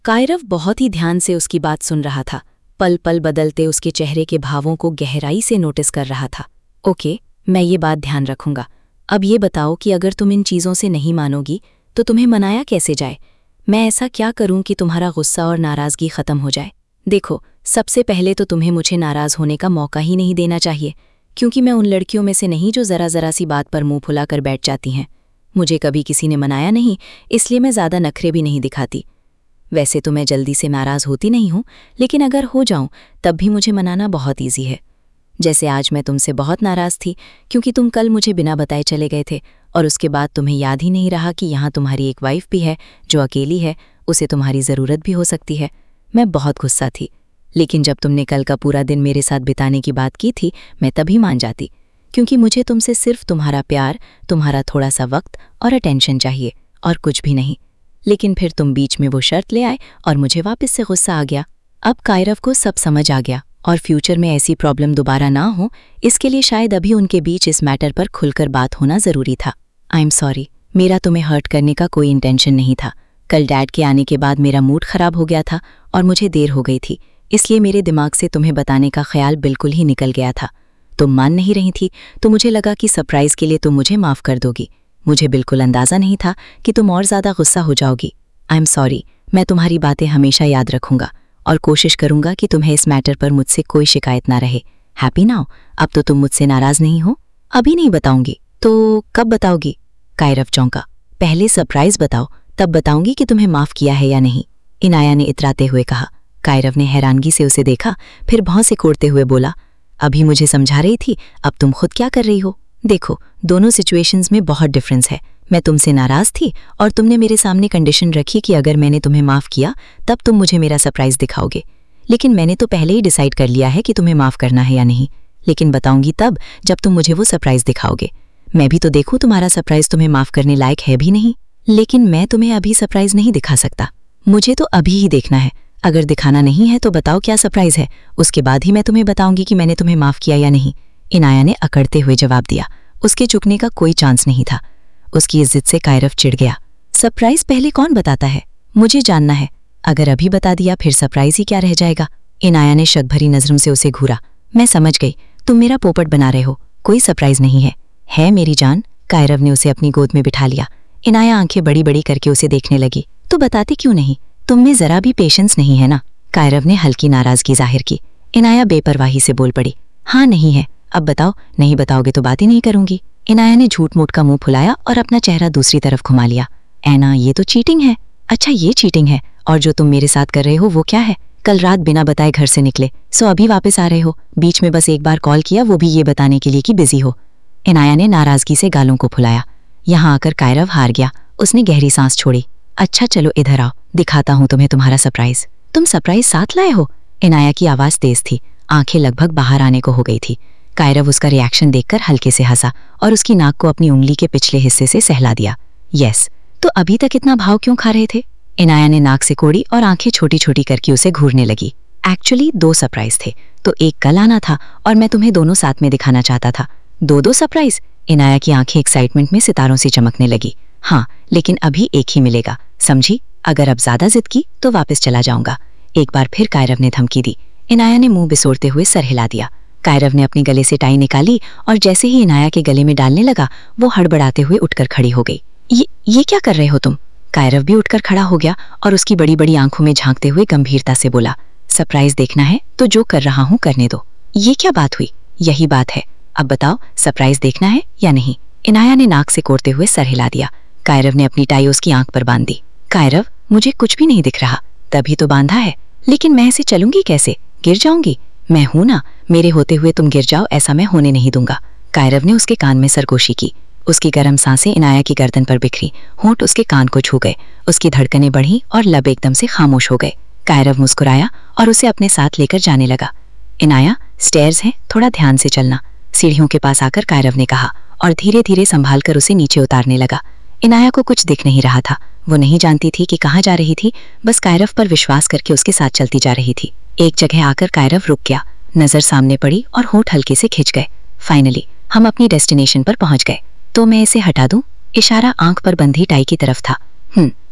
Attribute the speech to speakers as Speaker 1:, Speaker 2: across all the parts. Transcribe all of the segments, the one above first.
Speaker 1: कायरव बहुत ही ध्यान से उसकी बात सुन रहा था, पल पल बदलते उसके चेहरे के भावों को गहराई से नोटिस कर रहा था। ओके, मैं ये बात ध्यान रखूंगा। अब ये बताओ कि अगर तुम इन चीज़ों से नहीं मानोगी तो तुम्हें मनाया कैसे जाए? मैं ऐसा क्या करूं कि तुम्हारा गुस्सा और नाराज़गी ख़त्म हो जाए? देखो, सबसे पहले तो तुम्हें मुझे नाराज़ होने का मौका ही नहीं देना चाहिए, क्योंकि मैं उन लड़कियों में से नहीं जो ज़रा सी बात पर मुंह फुलाकर बैठ जाती हैं। मुझे कभी किसी ने मनाया नहीं, इसलिए मैं ज़्यादा नखरे भी नहीं दिखाती। वैसे तो मैं जल्दी से नाराज़ होती नहीं हूँ, लेकिन अगर हो जाऊं तब भी मुझे मनाना बहुत ईजी है। जैसे आज मैं तुमसे बहुत नाराज़ थी क्योंकि तुम कल मुझे बिना बताए चले गए थे और उसके बाद तुम्हें याद ही नहीं रहा कि यहाँ तुम्हारी एक वाइफ भी है जो अकेली है, उसे तुम्हारी ज़रूरत भी हो सकती है। मैं बहुत गुस्सा थी, लेकिन जब तुमने कल का पूरा दिन मेरे साथ बिताने की बात की थी मैं तभी मान जाती, क्योंकि मुझे तुमसे सिर्फ तुम्हारा प्यार, तुम्हारा थोड़ा सा वक्त और अटेंशन चाहिए और कुछ भी नहीं। लेकिन फिर तुम बीच में वो शर्त ले आए और मुझे वापस से गुस्सा आ गया। अब कायरव को सब समझ आ गया और फ्यूचर में ऐसी प्रॉब्लम दोबारा ना हो, इसके लिए शायद अभी उनके बीच इस मैटर पर खुलकर बात होना ज़रूरी था। आई एम सॉरी, मेरा तुम्हें हर्ट करने का कोई इंटेंशन नहीं था। कल डैड के आने के बाद मेरा मूड ख़राब हो गया था और मुझे देर हो गई थी, इसलिए मेरे दिमाग से तुम्हें बताने का ख्याल बिल्कुल ही निकल गया था। तुम मान नहीं रही थी तो मुझे लगा कि सरप्राइज़ के लिए तुम मुझे माफ़ कर दोगी। मुझे बिल्कुल अंदाज़ा नहीं था कि तुम और ज़्यादा गुस्सा हो जाओगी। आई एम सॉरी, मैं तुम्हारी बातें हमेशा याद रखूंगा और कोशिश करूंगा कि तुम्हें इस मैटर पर मुझसे कोई शिकायत ना रहे। Happy now? अब तो तुम मुझसे नाराज़ नहीं हो? अभी नहीं बताऊंगी तो कब बताओगी? कायरव चौंका। पहले सरप्राइज़ बताओ, तब बताऊंगी कि तुम्हें माफ़ किया है या नहीं, इनाया ने इतराते हुए कहा। कायरव ने हैरानगी से उसे देखा, फिर भौं से कोड़ते हुए बोला, अभी मुझे समझा रही थी, अब तुम खुद क्या कर रही हो? देखो, दोनों सिचुएशंस में बहुत डिफरेंस है। मैं तुमसे नाराज़ थी और तुमने मेरे सामने कंडीशन रखी कि अगर मैंने तुम्हें माफ़ किया तब तुम मुझे मेरा सरप्राइज़ दिखाओगे। लेकिन मैंने तो पहले ही डिसाइड कर लिया है कि तुम्हें माफ़ करना है या नहीं, लेकिन बताऊंगी तब जब तुम मुझे वो सरप्राइज़ दिखाओगे। मैं भी तो देखूं तुम्हारा सरप्राइज़ तुम्हें माफ़ करने लायक है भी नहीं। लेकिन मैं तुम्हें अभी सरप्राइज़ नहीं दिखा सकता, मुझे तो अभी ही देखना है। अगर दिखाना नहीं है तो बताओ क्या सरप्राइज़ है, उसके बाद ही मैं तुम्हें बताऊंगी कि मैंने तुम्हें माफ़ किया या नहीं, इनाया ने अकड़ते हुए जवाब दिया। उसके चुकने का कोई चांस नहीं था। उसकी इज्जत से कायरव चिढ़ गया। सरप्राइज पहले कौन बताता है? मुझे जानना है। अगर अभी बता दिया फिर सरप्राइज ही क्या रह जाएगा? इनाया ने शक भरी नजरों से उसे घूरा। मैं समझ गई, तुम मेरा पोपट बना रहे हो, कोई सरप्राइज नहीं है। है मेरी जान। कायरव ने उसे अपनी गोद में बिठा लिया। इनाया आंखें बड़ी बड़ी करके उसे देखने लगी। तो बताते क्यों नहीं? तुम में जरा भी पेशेंस नहीं है ना? कायरव ने हल्की नाराजगी जाहिर की। इनाया बेपरवाही से बोल पड़ी, हाँ नहीं है। अब बताओ, नहीं बताओगे तो बात ही नहीं करूंगी। इनाया ने झूठ मूठ का मुंह फुलाया और अपना चेहरा दूसरी तरफ घुमा लिया। ऐना, ये तो चीटिंग है। अच्छा, ये चीटिंग है, और जो तुम मेरे साथ कर रहे हो वो क्या है? कल रात बिना बताए घर से निकले, सो अभी वापस आ रहे हो। बीच में बस एक बार कॉल किया, वो भी ये बताने के लिए कि बिजी हो। इनाया ने नाराजगी से गालों को फुलाया। यहाँ आकर कायरव हार गया। उसने गहरी सांस छोड़ी। अच्छा चलो इधर आओ, दिखाता हूँ तुम्हें तुम्हारा सरप्राइज। तुम सरप्राइज साथ लाए हो? इनाया की आवाज़ तेज थी, आंखें लगभग बाहर आने को हो गई थी। कायरव उसका रिएक्शन देखकर हल्के से हंसा और उसकी नाक को अपनी उंगली के पिछले हिस्से से सहला दिया। यस, तो अभी तक इतना भाव क्यों खा रहे थे? इनाया ने नाक से कोड़ी और आंखें छोटी छोटी करके उसे घूरने लगी। एक्चुअली 2 सरप्राइज थे, तो एक कल आना था और मैं तुम्हें दोनों साथ में दिखाना चाहता था। 2 सरप्राइज? इनाया की आंखें एक्साइटमेंट में सितारों से चमकने लगी। हाँ, लेकिन अभी एक ही मिलेगा, समझी? अगर अब ज्यादा जिद की तो वापस चला जाऊंगा। एक बार फिर कायरव ने धमकी दी। इनाया ने मुंह बिसोड़ते हुए सर हिला दिया। कायरव ने अपने गले से टाई निकाली और जैसे ही इनाया के गले में डालने लगा, वो हड़बड़ाते हुए उठकर खड़ी हो गई। ये क्या कर रहे हो तुम? कायरव भी उठकर खड़ा हो गया और उसकी बड़ी बड़ी आंखों में झांकते हुए गंभीरता से बोला, सरप्राइज देखना है तो जो कर रहा हूँ करने दो। ये क्या बात हुई? यही बात है। अब बताओ, सरप्राइज देखना है या नहीं? इनाया ने नाक से कोड़ते हुए सर हिला दिया। कायरव ने अपनी टाई उसकी आंख पर बांध दी। कायरव, मुझे कुछ भी नहीं दिख रहा। तभी तो बांधा है, लेकिन मैं ऐसे चलूंगी कैसे? गिर जाऊंगी। मैं हूं ना, मेरे होते हुए तुम गिर जाओ ऐसा मैं होने नहीं दूंगा। कायरव ने उसके कान में सरगोशी की। उसकी गर्म सांसें इनाया की गर्दन पर बिखरी, होंठ उसके कान को छू गए। उसकी धड़कनें बढ़ी और लब एकदम से खामोश हो गए। कायरव मुस्कुराया और उसे अपने साथ लेकर जाने लगा। इनाया, स्टेयर्स हैं, थोड़ा ध्यान से चलना, सीढ़ियों के पास आकर कायरव ने कहा और धीरे धीरे संभाल कर उसे नीचे उतारने लगा। इनाया को कुछ दिख नहीं रहा था। वो नहीं जानती थी कि कहाँ जा रही थी, बस कायरव पर विश्वास करके उसके साथ चलती जा रही थी। एक जगह आकर कायरव रुक गया, नजर सामने पड़ी और होंठ हल्के से खिंच गए। फाइनली हम अपनी डेस्टिनेशन पर पहुंच गए। तो मैं इसे हटा दूं? इशारा आंख पर बंधी टाई की तरफ था।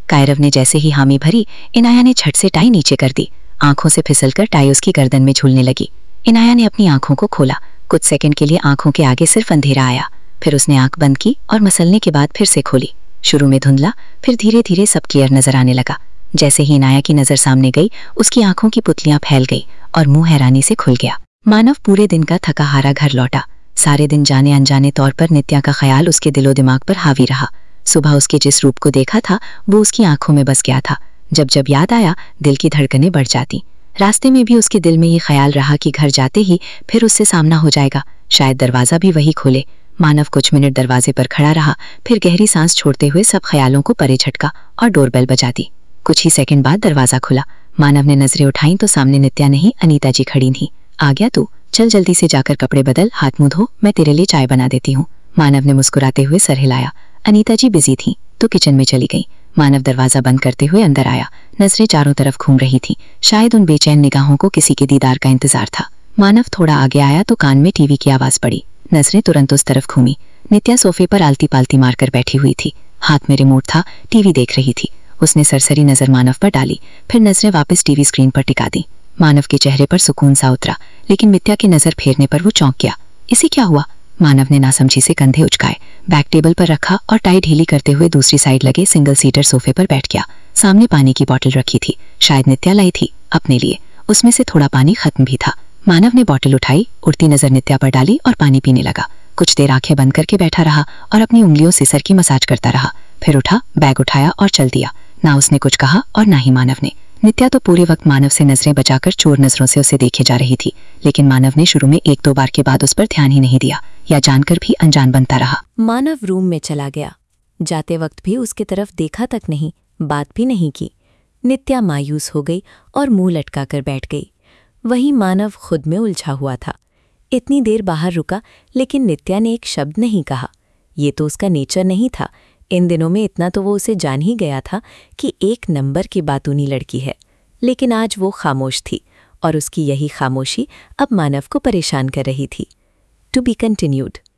Speaker 1: कायरव ने जैसे ही हामी भरी, इनाया ने झट से टाई नीचे कर दी। आंखों से फिसलकर टाई उसकी गर्दन में झूलने लगी। इनाया ने अपनी आंखों को खोला। कुछ सेकंड के लिए आंखों के आगे सिर्फ अंधेरा आया। फिर उसने आंख बंद की और मसलने के बाद फिर से खोली। शुरू में धुंधला, फिर धीरे धीरे सब क्लियर नजर आने लगा। जैसे ही इनाया की नजर सामने गई, उसकी आंखों की पुतलियां फैल गई और मुंह हैरानी से खुल गया। मानव पूरे दिन का थका हारा घर लौटा। सारे दिन जाने अनजाने तौर पर नित्या का ख्याल उसके दिलो दिमाग पर हावी रहा। सुबह उसके जिस रूप को देखा था वो उसकी आंखों में बस गया था। जब जब याद आया, दिल की धड़कनें बढ़ जाती। रास्ते में भी उसके दिल में ये ख्याल रहा कि घर जाते ही फिर उससे सामना हो जाएगा, शायद दरवाजा भी वही खोले। मानव कुछ मिनट दरवाजे पर खड़ा रहा, फिर गहरी सांस छोड़ते हुए सब ख्यालों को परे झटका और डोरबेल बजा दी। कुछ ही सेकंड बाद दरवाजा खुला। मानव ने नजरें उठाई तो सामने नित्या नहीं, अनीता जी खड़ी थी। आ गया तू? चल जल्दी से जाकर कपड़े बदल, हाथ मुंह धो, मैं तेरे लिए चाय बना देती हूँ। मानव ने मुस्कुराते हुए सर हिलाया। अनीता जी बिजी थी तो किचन में चली गई। मानव दरवाजा बंद करते हुए अंदर आया। नजरें चारों तरफ घूम रही थी। शायद उन बेचैन निगाहों को किसी के दीदार का इंतजार था। मानव थोड़ा आगे आया तो कान में टीवी की आवाज पड़ी। नजरें तुरंत उस तरफ घूमी। नित्या सोफे पर आलती पालती मारकर बैठी हुई थी। हाथ में रिमोट था, टीवी देख रही थी। उसने सरसरी नजर मानव पर डाली, फिर नजरें वापस टीवी स्क्रीन पर टिका दी। मानव के चेहरे पर सुकून सा उतरा, लेकिन नित्या की नजर फेरने पर वो चौंक गया। इसे क्या हुआ? मानव ने नासमझी से कंधे उचकाए, बैग टेबल पर रखा और टाई ढीली करते हुए दूसरी साइड लगे सिंगल सीटर सोफे पर बैठ गया। सामने पानी की बोतल रखी थी, शायद नित्या लाई थी अपने लिए। उसमें से थोड़ा पानी खत्म भी था। मानव ने बोतल उठाई, उड़ती नजर नित्या पर डाली और पानी पीने लगा। कुछ देर आंखें बंद करके बैठा रहा और अपनी उंगलियों से सर की मसाज करता रहा। फिर उठा, बैग उठाया और चल दिया। ना उसने कुछ कहा और ना ही मानव ने। नित्या तो पूरे वक्त मानव से नजरें बचाकर चोर नजरों से उसे देखे जा रही थी, लेकिन मानव ने शुरू में एक दो बार के बाद उस पर ध्यान ही नहीं दिया, या जानकर भी अनजान बनता रहा।
Speaker 2: मानव रूम में चला गया। जाते वक्त भी उसकी तरफ देखा तक नहीं, बात भी नहीं की। नित्या मायूस हो गई और मुंह लटका कर बैठ गई। वहीं मानव खुद में उलझा हुआ था। इतनी देर बाहर रुका, लेकिन नित्या ने एक शब्द नहीं कहा। ये तो उसका नेचर नहीं था। इन दिनों में इतना तो वो उसे जान ही गया था कि एक नंबर की बातूनी लड़की है, लेकिन आज वो खामोश थी और उसकी यही खामोशी अब मानव को परेशान कर रही थी। To be continued.